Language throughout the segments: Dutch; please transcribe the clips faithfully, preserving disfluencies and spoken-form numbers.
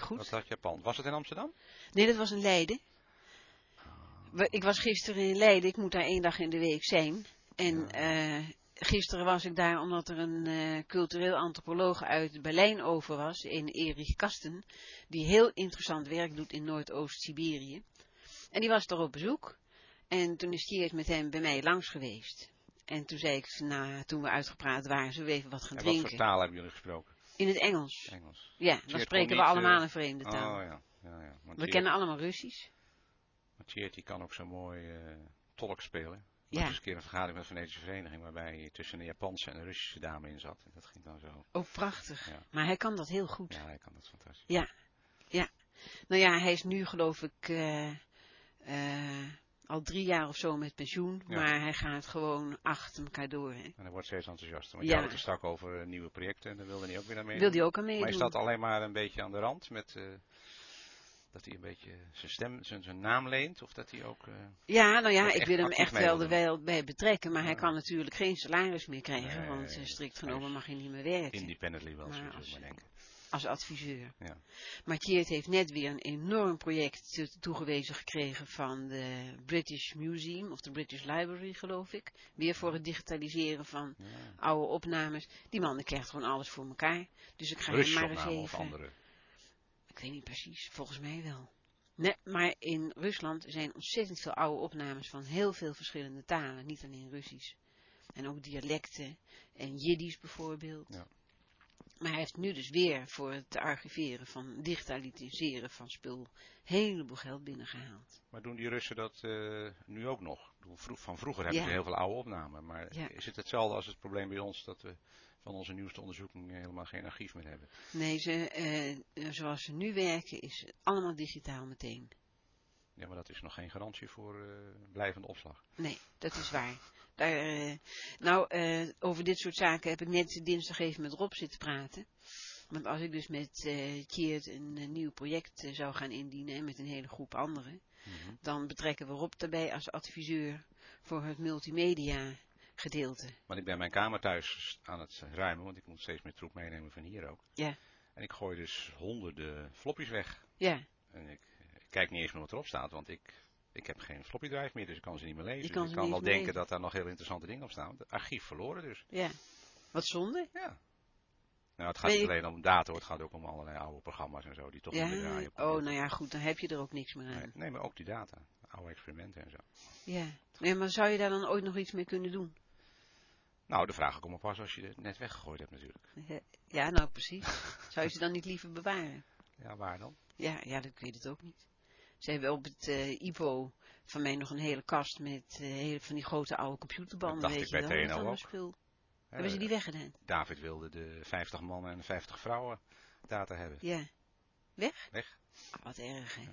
goed. Wat had Japan? Was het in Amsterdam? Nee, dat was in Leiden. We- Ik was gisteren in Leiden. Ik moet daar één dag in de week zijn. En Ja. eh, gisteren was ik daar omdat er een eh, cultureel antropoloog uit Berlijn over was. Een Erich Kasten. Die heel interessant werk doet in Noordoost-Siberië. En die was daar op bezoek. En toen is Tjeerd met hem bij mij langs geweest. En toen zei ik, nou, toen we uitgepraat waren, zullen we even wat gaan En wat drinken. voor taal hebben jullie gesproken? In het Engels. Engels. Ja, dan Tjeerd spreken kon we niet, allemaal eh, een vreemde taal. Oh ja, ja, ja. Want We Tjeerd- kennen allemaal Russisch. want Tjeerd die kan ook zo mooi eh, tolk spelen. Er Ja. was eens een keer een vergadering met de Venetische Vereniging waarbij hij tussen een Japanse en een Russische dame in zat. En dat ging dan zo. Oh, prachtig. Ja. Maar hij kan dat heel goed. Ja, hij kan dat fantastisch. Ja, ja. Nou ja, hij is nu geloof ik eh, eh, al drie jaar of zo met pensioen. Ja. Maar hij gaat gewoon achter elkaar door. Hè. En hij wordt steeds enthousiaster. Want Ja. je had het er straks over eh, nieuwe projecten en daar wilde hij ook weer aan meedoen. Wil hij ook aan meedoen? Maar is dat alleen maar een beetje aan de rand met eh, dat hij een beetje zijn stem, zijn, zijn naam leent? Of dat hij ook... eh, Ja, nou ja, ook ik echt wil hem actief echt mee wel wil er doen? wel bij betrekken. Maar hij Ja. kan natuurlijk geen salaris meer krijgen. Nee, want eh, strikt hij genomen is mag hij niet meer werken. Independently wel, Maar zou als- ik maar denken. Als adviseur. Ja. Maar Tjeerd heeft net weer een enorm project to- toegewezen gekregen van de British Museum of de British Library, geloof ik. Weer voor het digitaliseren van Ja. oude opnames. Die man die krijgt gewoon alles voor elkaar. Dus ik ga hem Russische maar eens opname even... of andere? Ik weet niet precies, volgens mij wel. Nee, maar in Rusland zijn ontzettend veel oude opnames van heel veel verschillende talen. Niet alleen Russisch. En ook dialecten en Jiddisch bijvoorbeeld. Ja. Maar hij heeft nu dus weer voor het archiveren van, digitaliseren van spul, een heleboel geld binnengehaald. Maar doen die Russen dat eh, nu ook nog? Ik bedoel, vroeg- Van vroeger hebben Ja. ze heel veel oude opnamen. Maar Ja. is het hetzelfde als het probleem bij ons dat we van onze nieuwste onderzoeking helemaal geen archief meer hebben? Nee, ze, eh, zoals ze nu werken is het allemaal digitaal meteen. Ja, maar dat is nog geen garantie voor eh, blijvende opslag. Nee, dat is waar. Daar, eh, nou, eh, over dit soort zaken heb ik net dinsdag even met Rob zitten praten. Want als ik dus met eh Tjeerd een, eh, nieuw project eh, zou gaan indienen en met een hele groep anderen, Mhm. dan betrekken we Rob daarbij als adviseur voor het multimedia gedeelte. Want ik ben mijn kamer thuis aan het ruimen, want ik moet steeds meer troep meenemen van hier ook. Ja, En ik gooi dus honderden floppies weg. ja. En ik, ik kijk niet eens meer wat erop staat, want ik, ik heb geen floppy drive meer, dus ik kan ze niet meer lezen. Je kan dus ze ik kan niet wel eens meer denken lezen. dat daar nog heel interessante dingen op staan. Het archief verloren dus. Ja, wat zonde. Ja. Nou, het gaat Nee, niet ik- alleen om data, hoor. Het gaat ook om allerlei oude programma's en zo, die toch niet meer Ja, draaien. op oh, computer. nou ja, goed, dan heb je er ook niks meer Nee, aan. nee, maar ook die data. Oude experimenten en zo. Ja, nee, maar zou je daar dan ooit nog iets mee kunnen doen? Nou, de vraag komt pas als je het net weggegooid hebt natuurlijk. Ja, nou precies. Zou je ze dan niet liever bewaren? Ja, waar dan? Ja, ja, dat- ik weet het ook niet. Ze hebben op het eh I P O van mij nog een hele kast met eh, hele, van die grote oude computerbanden, Dat dacht weet ik je bij wel. T N O Dat allemaal ook. spul. Hè, Hebben ze die weggedaan? David wilde de vijftig mannen en vijftig vrouwen data hebben. Ja. Weg? Weg. Ah, wat erg, hè? Ja.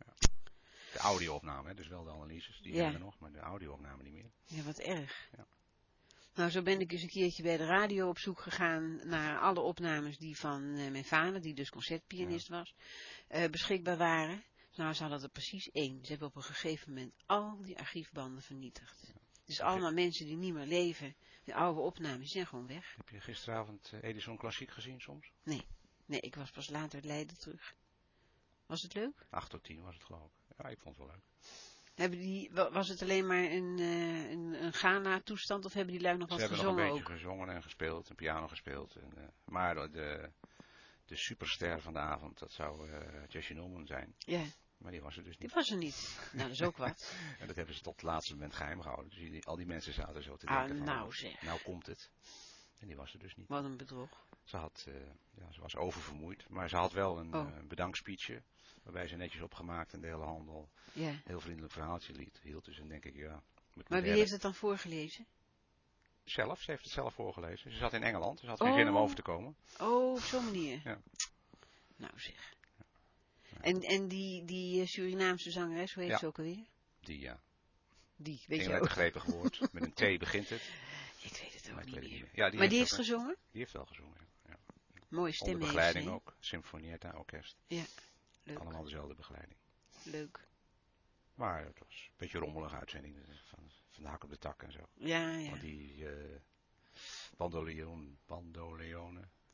De audio-opname, hè, dus wel de analyses, die Ja. hebben we nog, maar de audio-opname niet meer. Ja, wat erg. Ja. Nou, zo ben ik eens een keertje bij de radio op zoek gegaan naar alle opnames die van eh, mijn vader, die dus concertpianist was, eh, beschikbaar waren. Nou, ze hadden er precies één. Ze hebben op een gegeven moment al die archiefbanden vernietigd. Dus allemaal mensen die niet meer leven, de oude opnames, die zijn gewoon weg. Heb je gisteravond eh, Edison Klassiek gezien soms? Nee, nee, ik was pas later uit Leiden terug. Was het leuk? acht tot tien was het geloof ik. Ja, ik vond het wel leuk. Hebben die, wa- was het alleen maar een, eh, een, een Ghana-toestand of hebben die lui nog Ze wat hebben nog gezongen een beetje ook? gezongen en gespeeld, en piano gespeeld. En, eh, maar de, de, de superster van de avond, dat zou eh Jesse Norman zijn. Ja, Maar die was er dus die niet. was er niet. Nou, dat is ook wat. En dat hebben ze tot het laatste moment geheim gehouden. Dus die, al die mensen zaten zo te Ah, denken van, nou zeg. nou komt het. En die was er dus niet. Wat een bedrog. Ze, had, uh, ja, ze was oververmoeid, maar ze had wel een Oh. uh, bedankspeechje. Waarbij ze netjes opgemaakt en de hele handel Ja. een heel vriendelijk verhaaltje liet, hield. Dus dan denk ik, ja. Moet Maar wie heeft het dan voorgelezen? Zelf, ze heeft het zelf voorgelezen. Ze zat in Engeland, dus had geen Oh. zin om over te komen. Oh, op zo'n manier. Ja. Nou zeg. En, en die, die Surinaamse zangeres, hoe heet Ja. ze ook alweer? Die, ja. Die, weet je Engeland ook. gretig woord. Met een T begint het. Ik weet het ook Maar ik niet weet het meer. niet meer. Ja, die Maar die heeft heeft ook- gezongen? Die heeft wel gezongen, ja. Ja. Mooie stem Onder heeft begeleiding ze, hè? ook. Sinfonietta Orkest. Ja, leuk. Allemaal dezelfde begeleiding. Leuk. Maar het was een beetje rommelige uitzending. Van, van de hak op de tak en zo. Ja, ja. Want die uh, bandoleon, bandoleone,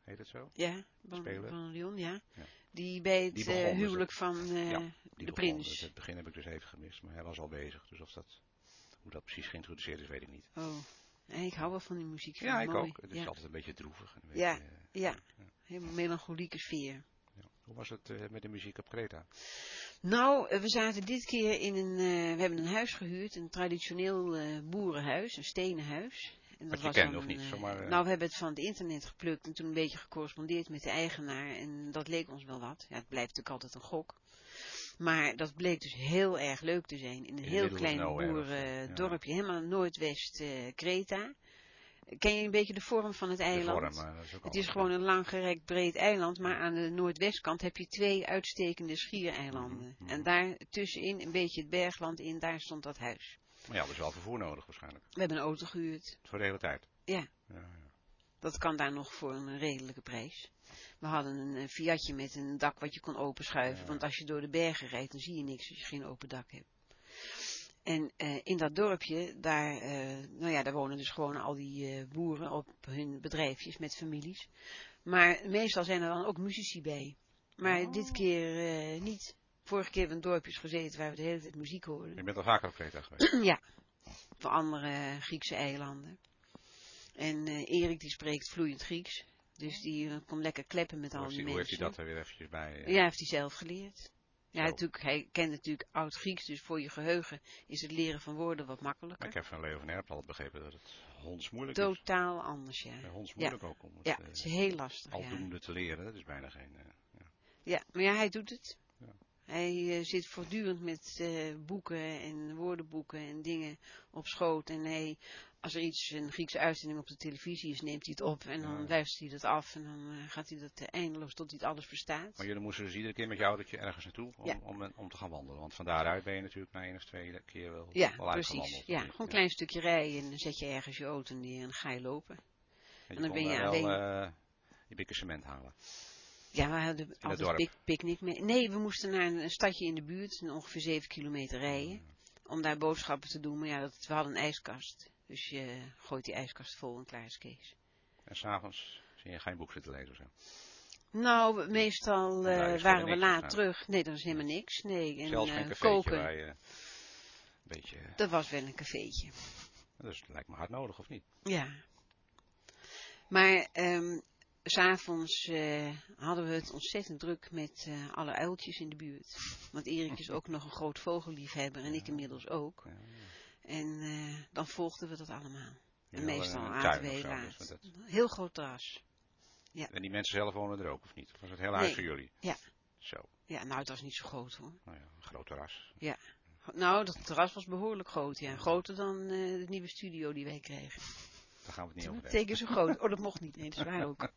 heet het zo? Ja, van, Speler. van Lyon, ja. Ja. Die bij het Die uh, begon dus huwelijk op- van uh, ja, de Die begon, prins. dus het begin heb ik dus even gemist, maar hij was al bezig. Dus of dat, hoe dat precies geïntroduceerd is, weet ik niet. Oh, nee, ik hou wel van die muziek. Ja, ik mooi. ook. Het is Ja. altijd een beetje droevig. En een Ja, beetje, uh, ja. ja. Helemaal melancholieke sfeer. Ja. Hoe was het uh, met de muziek op Kreta? Nou, we zaten dit keer in een, uh, we hebben een huis gehuurd, een traditioneel uh, boerenhuis, een stenen huis. En dat Wat je was kent, dan, of niet? Uh, Zomaar, uh... Nou, we hebben het van het internet geplukt en toen een beetje gecorrespondeerd met de eigenaar en dat leek ons wel wat. Ja, het blijft natuurlijk altijd een gok. Maar dat bleek dus heel erg leuk te zijn in een in heel klein boerendorpje, uh, ja. helemaal noordwest uh, Kreta. Ken je een beetje de vorm van het eiland? De vorm, uh, dat is ook het is alles, gewoon ja. een langgerekt breed eiland, maar aan de noordwestkant heb je twee uitstekende schiereilanden. Mm-hmm. En daar tussenin, een beetje het bergland in, daar stond dat huis. Maar ja, er is wel vervoer nodig waarschijnlijk. We hebben een auto gehuurd. Voor de hele tijd? Ja. Ja, ja. Dat kan daar nog voor een redelijke prijs. We hadden een, een Fiatje met een dak wat je kon openschuiven, ja. Want als je door de bergen rijdt, dan zie je niks als je geen open dak hebt. En uh, in dat dorpje, daar, uh, nou ja, daar wonen dus gewoon al die uh, boeren op hun bedrijfjes met families. Maar meestal zijn er dan ook muzici bij. Maar oh. dit keer uh, niet. Vorige keer hebben we in dorpjes gezeten waar we de hele tijd muziek hoorden. Je bent al vaker op Kreta geweest? Ja, voor andere Griekse eilanden. En uh, Erik die spreekt vloeiend Grieks. Dus die uh, kon lekker kleppen met al die hoe mensen. Hoe heeft hij dat er weer eventjes bij? Uh... Ja, heeft hij zelf geleerd. Ja, natuurlijk, hij kent natuurlijk oud-Grieks, dus voor je geheugen is het leren van woorden wat makkelijker. Maar ik heb van Leo van Erp altijd begrepen dat het hondsmoeilijk Totaal is. Totaal anders, ja. ja hondsmoeilijk ja. ook om het, ja, het is heel lastig, aldoende ja. te leren. Dat is bijna geen... Uh, ja. ja, maar ja, hij doet het. Ja. Hij uh, zit voortdurend met uh, boeken en woordenboeken en dingen op schoot. En hij, als er iets, een Griekse uitzending op de televisie is, neemt hij het op. En dan ja. luistert hij dat af en dan uh, gaat hij dat uh, eindeloos tot hij het alles verstaat. Maar jullie moesten dus iedere keer met je autootje ergens naartoe om, ja. om, om, om te gaan wandelen. Want van daaruit ben je natuurlijk na één of twee keer wel, ja, wel uitgewandeld. Precies. Ja, gewoon een klein stukje rijden en dan zet je ergens je auto neer en dan ga je lopen. En, en dan ben je alleen... wel uh, je bikken cement halen. Ja, we hadden altijd pik picknick mee. Nee, we moesten naar een, een stadje in de buurt, ongeveer zeven kilometer rijden, ja. om daar boodschappen te doen. Maar ja, dat, we hadden een ijskast, dus je gooit die ijskast vol en klaar is Kees. En s'avonds zie je geen boek zitten lezen of zo? Nou, meestal uh, waren we laat terug. Nee, dat is helemaal niks. Nee, en, zelfs uh, geen cafeetje koken. waar je een beetje... Dat was wel een cafeetje. Dus dat lijkt me hard nodig, of niet? Ja. Maar... Um, 'S'avonds uh, hadden we het ontzettend druk met uh, alle uiltjes in de buurt. Want Erik is ook nog een groot vogelliefhebber en ja. ik inmiddels ook. Ja. En uh, dan volgden we dat allemaal. Ja, en meestal aten we heel laat. Dus dat... Heel groot terras. Ja. En die mensen zelf wonen er ook, of niet? Of was het hele huis nee. voor jullie? Ja. Zo. Ja, nou het was niet zo groot hoor. Nou ja, een groot terras. Ja. Nou, dat terras was behoorlijk groot, ja. Groter dan uh, de nieuwe studio die wij kregen. Daar gaan we het niet over hebben. Teken zo groot. Oh, dat mocht niet. Nee, dat is waar ook.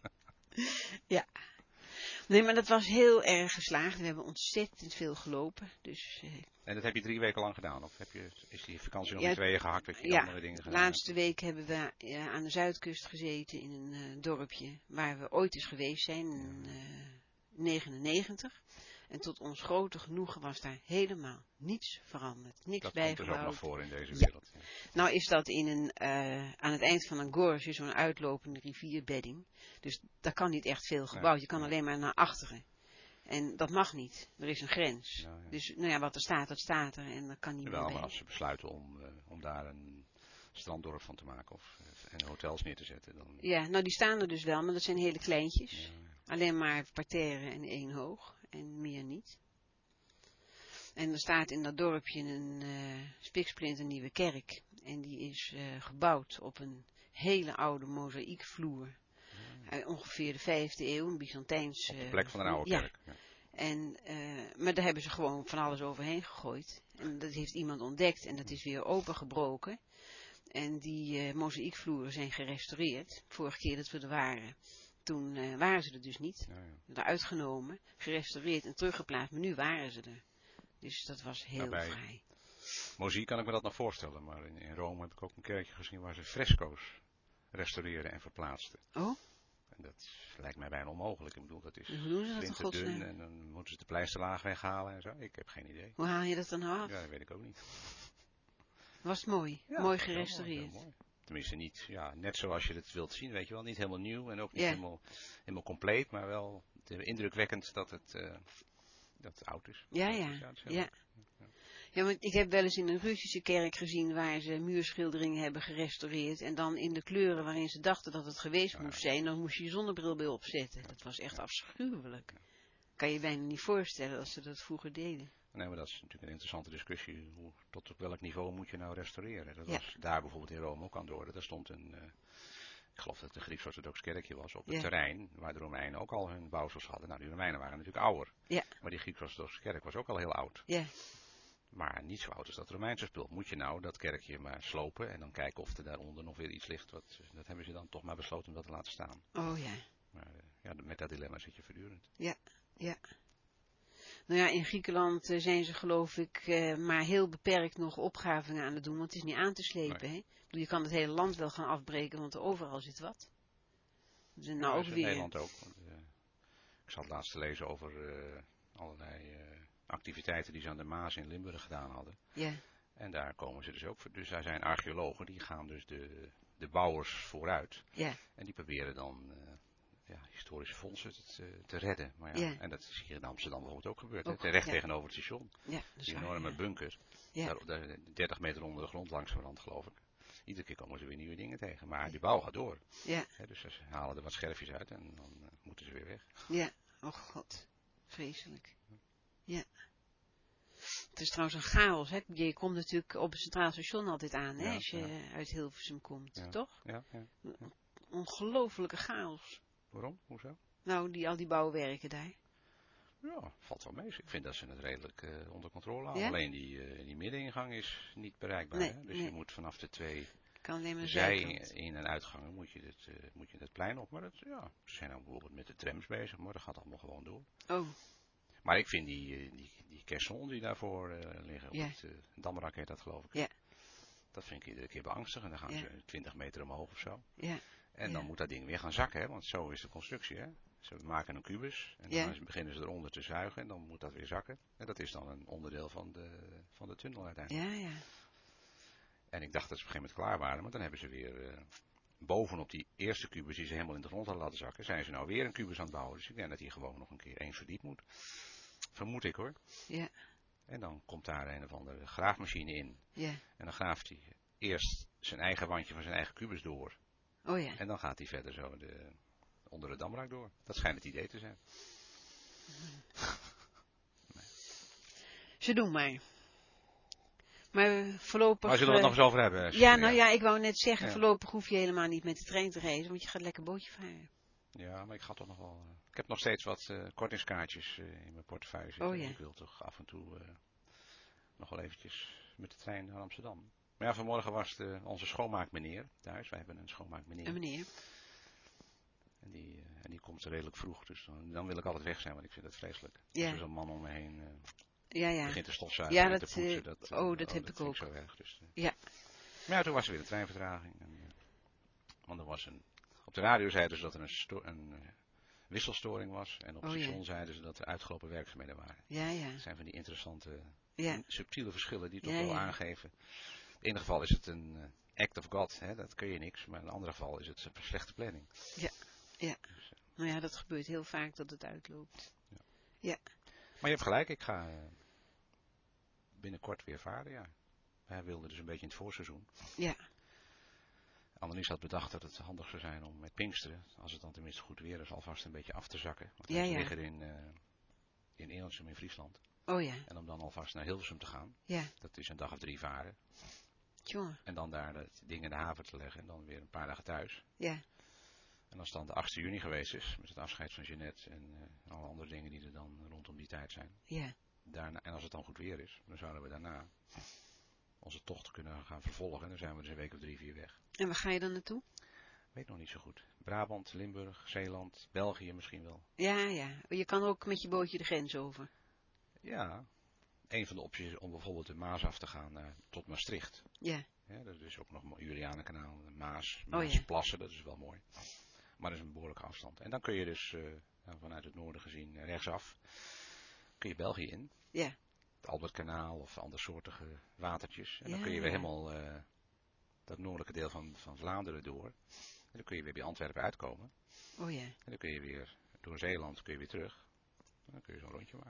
Ja. Nee, maar dat was heel erg geslaagd. We hebben ontzettend veel gelopen. Dus, uh, en dat heb je drie weken lang gedaan? Of heb je, is die vakantie nog ja, in tweeën gehakt? Dat je ja, andere dingen de gedaan laatste hebt? week hebben we uh, aan de Zuidkust gezeten in een uh, dorpje waar we ooit eens geweest zijn. In uh, negenennegentig. En tot ons grote genoegen was daar helemaal niets veranderd. Niks dat bijgebouwd. Dat komt dus ook nog voor in deze ja. wereld. Ja. Nou is dat in een, uh, aan het eind van een gorge, zo'n uitlopende rivierbedding. Dus daar kan niet echt veel gebouwd. Je kan nee. alleen maar naar achteren. En dat mag niet. Er is een grens. Ja, ja. Dus nou ja, wat er staat, dat staat er. En dat kan niet Wel, meer maar als ze besluiten om, uh, om daar een stranddorp van te maken of en hotels neer te zetten. Dan... Ja, nou die staan er dus wel, maar dat zijn hele kleintjes. Ja, ja. Alleen maar parterre en één hoog. En meer niet. En er staat in dat dorpje een uh, spiksplinternieuwe kerk. En die is uh, gebouwd op een hele oude mozaïekvloer. Ja. Uit ongeveer de vijfde eeuw, een Byzantijns... Op de plek van een oude ja. kerk. Ja. En, uh, maar daar hebben ze gewoon van alles overheen gegooid. En dat heeft iemand ontdekt en dat is weer opengebroken. En die uh, mozaïekvloeren zijn gerestaureerd. Vorige keer dat we er waren, toen uh, waren ze er dus niet. Ja, ja. Eruit genomen, gerestaureerd en teruggeplaatst, maar nu waren ze er. Dus dat was heel Daarbij, vrij. Mozaïek kan ik me dat nog voorstellen, maar in, in Rome heb ik ook een kerkje gezien waar ze fresco's restaureerden en verplaatsten. Oh? En dat lijkt mij bijna onmogelijk. Ik bedoel, dat is flinterdun en dan moeten ze de pleisterlaag weghalen en zo. Ik heb geen idee. Hoe haal je dat dan af? Ja, dat weet ik ook niet. Was het mooi? Ja, mooi gerestaureerd. Mooi, mooi. Tenminste niet, ja, net zoals je het wilt zien, weet je wel. Niet helemaal nieuw en ook niet Ja. helemaal, helemaal compleet, maar wel indrukwekkend dat het, uh, dat het oud is. Ja, Dat ja. is, ja, dat is heel Ja. leuk. Ja, want ik heb wel eens in een Russische kerk gezien waar ze muurschilderingen hebben gerestaureerd. En dan in de kleuren waarin ze dachten dat het geweest Ja. moest zijn, dan moest je je zonnebril bij opzetten. Dat was echt afschuwelijk. Kan je je bijna niet voorstellen als ze dat vroeger deden. Nee, maar dat is natuurlijk een interessante discussie. Hoe, tot op welk niveau moet je nou restaureren? Dat Ja. was daar bijvoorbeeld in Rome ook aan de orde. Daar stond een, uh, ik geloof dat het een Grieks-orthodox kerkje was, op het Ja. terrein waar de Romeinen ook al hun bouwsels hadden. Nou, die Romeinen waren natuurlijk ouder. Ja. Maar die Grieks-orthodoxe kerk was ook al heel oud. Ja. Maar niet zo oud als dat Romeinse spul. Moet je nou dat kerkje maar slopen en dan kijken of er daaronder nog weer iets ligt. Wat, dat hebben ze dan toch maar besloten om dat te laten staan. Oh ja. Maar uh, ja, met dat dilemma zit je voortdurend. Ja, ja. Nou ja, in Griekenland uh, zijn ze geloof ik uh, maar heel beperkt nog opgravingen aan het doen, want het is niet aan te slepen. Nee. Hè? Ik bedoel, je kan het hele land wel gaan afbreken, want overal zit wat. Dus nou ja, ook in weer. Nederland ook. Want, uh, ik zat laatst te lezen over uh, allerlei uh, activiteiten die ze aan de Maas in Limburg gedaan hadden. Ja. En daar komen ze dus ook voor. Dus daar zijn archeologen, die gaan dus de, de bouwers vooruit. Ja. En die proberen dan uh, ja, historische fondsen te, te redden. Maar ja, Ja. En dat is hier in Amsterdam bijvoorbeeld ook gebeurd. Ook, hè? Terecht ja. tegenover het station. Ja, dat is Die waar, enorme ja. bunker. Ja. Daar, daar, dertig meter onder de grond langs verand, geloof ik. Iedere keer komen ze weer nieuwe dingen tegen. Maar Ja. die bouw gaat door. Ja. Hè, dus ze halen er wat scherfjes uit en dan uh, moeten ze weer weg. Ja. Oh god. Vreselijk. Ja. Het is trouwens een chaos, hè. Je komt natuurlijk op het Centraal Station altijd aan, hè, Ja, als je ja. uit Hilversum komt, Ja. toch? Ja, ja. Ja. Ongelofelijke chaos. Waarom? Hoezo? Nou, die, al die bouwwerken daar. Ja, valt wel mee. Ik vind dat ze het redelijk uh, onder controle houden. Ja? Alleen die, uh, die middeningang is niet bereikbaar. Nee, Hè? Dus nee. je moet vanaf de twee Kan alleen maar zij zijkant. in- en uitgangen moet je, het, uh, moet je het plein op. Maar dat, ja, ze zijn ook bijvoorbeeld met de trams bezig, maar dat gaat allemaal gewoon door. Oh, Maar ik vind die, uh, die, die caissons die daarvoor uh, liggen, op Ja. het uh, Damrak heet dat geloof ik. Ja. Dat vind ik iedere keer beangstigend. Dan gaan Ja. ze twintig meter omhoog of zo. ja. En Ja. dan moet dat ding weer gaan zakken, hè? Want zo is de constructie. Hè? Ze maken een kubus en dan Ja. beginnen ze eronder te zuigen en dan moet dat weer zakken. En dat is dan een onderdeel van de, van de tunnel uiteindelijk. Ja, ja. En ik dacht dat ze op een gegeven moment klaar waren, maar dan hebben ze weer uh, bovenop die eerste kubus die ze helemaal in de grond hadden laten zakken, zijn ze nou weer een kubus aan het bouwen. Dus ik denk dat die gewoon nog een keer één verdiep moet. Vermoed ik hoor. Ja. En dan komt daar een of andere graafmachine in. Ja. En dan graaft hij eerst zijn eigen wandje van zijn eigen kubus door. Oh ja. En dan gaat hij verder zo de, onder de damrak door. Dat schijnt het idee te zijn. Nee. Ze doen maar. Maar voorlopig... Maar zullen we het uh, nog eens over hebben? Ja, Cecilia? nou ja, ik wou net zeggen, Ja. voorlopig hoef je helemaal niet met de trein te reizen, want je gaat lekker bootje varen. Ja, maar ik ga toch nog wel... Uh, ik heb nog steeds wat uh, kortingskaartjes uh, in mijn portefeuille zitten. Oh, Dus ja. ik wil toch af en toe uh, nog wel eventjes met de trein naar Amsterdam. Maar ja, vanmorgen was de, onze schoonmaakmeneer thuis. Wij hebben een schoonmaakmeneer. Een meneer. En die, uh, en die komt redelijk vroeg. Dus dan, dan wil ik altijd weg zijn, want ik vind het vreselijk. Ja. Als er zo'n man om me heen uh, Ja, ja. begint te stofzuigen Ja, en dat, te poetsen. uh, Dat, uh, oh, dat heb dat ik vind ook. zo erg. Dus, uh. Ja. Maar ja, toen was er weer een treinvertraging. En, uh, want er was een, op de radio zeiden ze dat er een, sto- een uh, wisselstoring was. En op het Oh, station ja. zeiden ze dat er uitgelopen werkzaamheden waren. Ja, ja. Dat zijn van die interessante, Ja. subtiele verschillen die toch Ja, wel ja. aangeven. In het ene geval is het een uh, act of God, hè, dat kun je niks. Maar in het andere geval is het een slechte planning. Ja. Ja. Dus, uh, Nou ja, dat gebeurt heel vaak dat het uitloopt. Ja. Ja. Maar je hebt gelijk, ik ga uh, binnenkort weer varen, ja. Wij wilden dus een beetje in het voorseizoen. Ja. Annelies had bedacht dat het handig zou zijn om met Pinksteren, als het dan tenminste goed weer is, alvast een beetje af te zakken. Want Ja, wij ja. liggen in, uh, in Eelsum in Friesland. Oh ja. En om dan alvast naar Hilversum te gaan. Ja. Dat is een dag of drie varen. Tjonge. En dan daar het ding in de haven te leggen en dan weer een paar dagen thuis. Ja. En als dan de achtste juni geweest is, met het afscheid van Jeannette en uh, alle andere dingen die er dan rondom die tijd zijn. Ja. Daarna, en als het dan goed weer is, dan zouden we daarna onze tocht kunnen gaan vervolgen. En dan zijn we dus een week of drie, vier weg. En waar ga je dan naartoe? Weet nog niet zo goed. Brabant, Limburg, Zeeland, België misschien wel. Ja, ja. Je kan ook met je bootje de grens over. Ja, een van de opties is om bijvoorbeeld de Maas af te gaan naar, tot Maastricht. Ja. Ja, dat is ook nog een Julianenkanaal, de Maas, Oh, ja. Maasplassen, dat is wel mooi. Maar dat is een behoorlijke afstand. En dan kun je dus uh, nou, vanuit het noorden gezien uh, rechtsaf, kun je België in. Ja. Het Albertkanaal of andersoortige watertjes. En dan Ja, kun je weer ja. helemaal uh, dat noordelijke deel van, van Vlaanderen door. En dan kun je weer bij Antwerpen uitkomen. Oh ja. En dan kun je weer door Zeeland kun je weer terug. En dan kun je zo'n rondje maken.